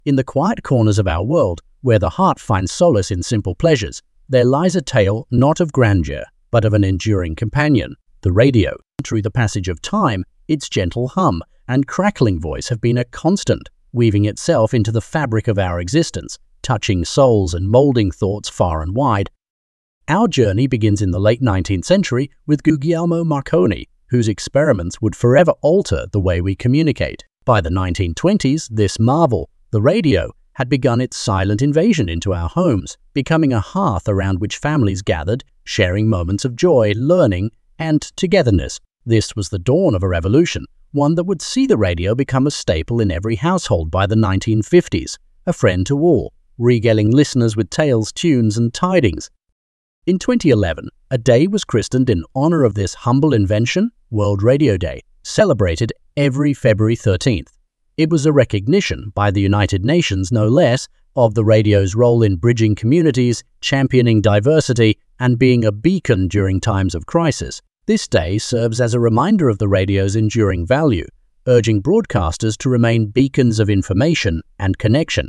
In the quiet corners of our world, where the heart finds solace in simple pleasures, there lies a tale not of grandeur, but of an enduring companion, the radio. Through the passage of time, its gentle hum and crackling voice have been a constant, weaving itself into the fabric of our existence, touching souls and molding thoughts far and wide. Our journey begins in the late 19th century with Guglielmo Marconi, whose experiments would forever alter the way we communicate. By the 1920s, this marvel, the radio, had begun its silent invasion into our homes, becoming a hearth around which families gathered, sharing moments of joy, learning, and togetherness. This was the dawn of a revolution, one that would see the radio become a staple in every household by the 1950s, a friend to all, regaling listeners with tales, tunes, and tidings. In 2011, a day was christened in honor of this humble invention, World Radio Day, celebrated every February 13th. It was a recognition by the United Nations, no less, of the radio's role in bridging communities, championing diversity, and being a beacon during times of crisis. This day serves as a reminder of the radio's enduring value, urging broadcasters to remain beacons of information and connection.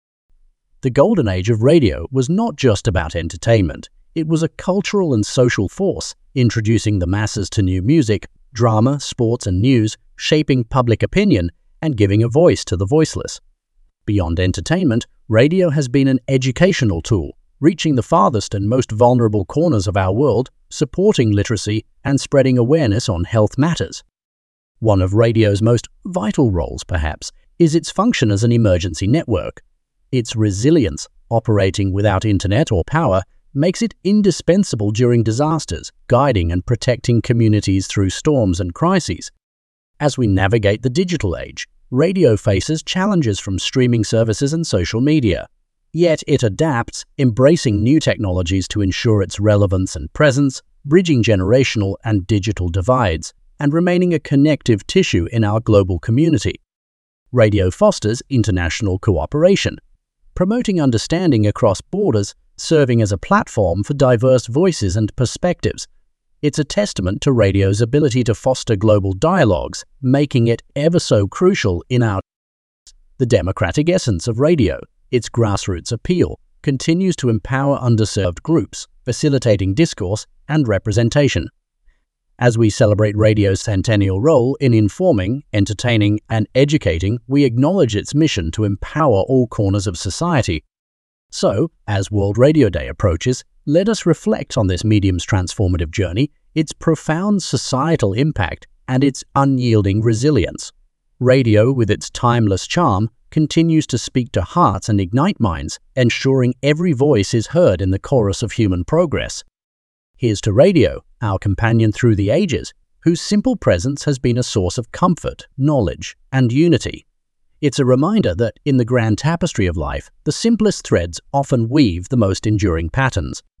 The golden age of radio was not just about entertainment. It was a cultural and social force, introducing the masses to new music, drama, sports, and news, shaping public opinion, and giving a voice to the voiceless. Beyond entertainment, radio has been an educational tool, reaching the farthest and most vulnerable corners of our world, supporting literacy and spreading awareness on health matters. One of radio's most vital roles, perhaps, is its function as an emergency network. Its resilience, operating without internet or power, makes it indispensable during disasters, guiding and protecting communities through storms and crises. As we navigate the digital age, radio faces challenges from streaming services and social media. Yet it adapts, embracing new technologies to ensure its relevance and presence, bridging generational and digital divides, and remaining a connective tissue in our global community. Radio fosters international cooperation, promoting understanding across borders, serving as a platform for diverse voices and perspectives. It's a testament to radio's ability to foster global dialogues, making it ever so crucial in our The democratic essence of radio, its grassroots appeal, continues to empower underserved groups, facilitating discourse and representation. As we celebrate radio's centennial role in informing, entertaining, and educating, we acknowledge its mission to empower all corners of society. So, as World Radio Day approaches, let us reflect on this medium's transformative journey, its profound societal impact, and its unyielding resilience. Radio, with its timeless charm, continues to speak to hearts and ignite minds, ensuring every voice is heard in the chorus of human progress. Here's to radio, our companion through the ages, whose simple presence has been a source of comfort, knowledge, and unity. It's a reminder that, in the grand tapestry of life, the simplest threads often weave the most enduring patterns.